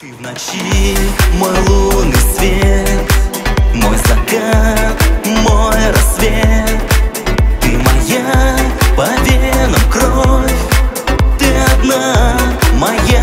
Ты в ночи, мой лунный свет, мой закат, мой рассвет. Ты моя по венам кровь, ты одна моя.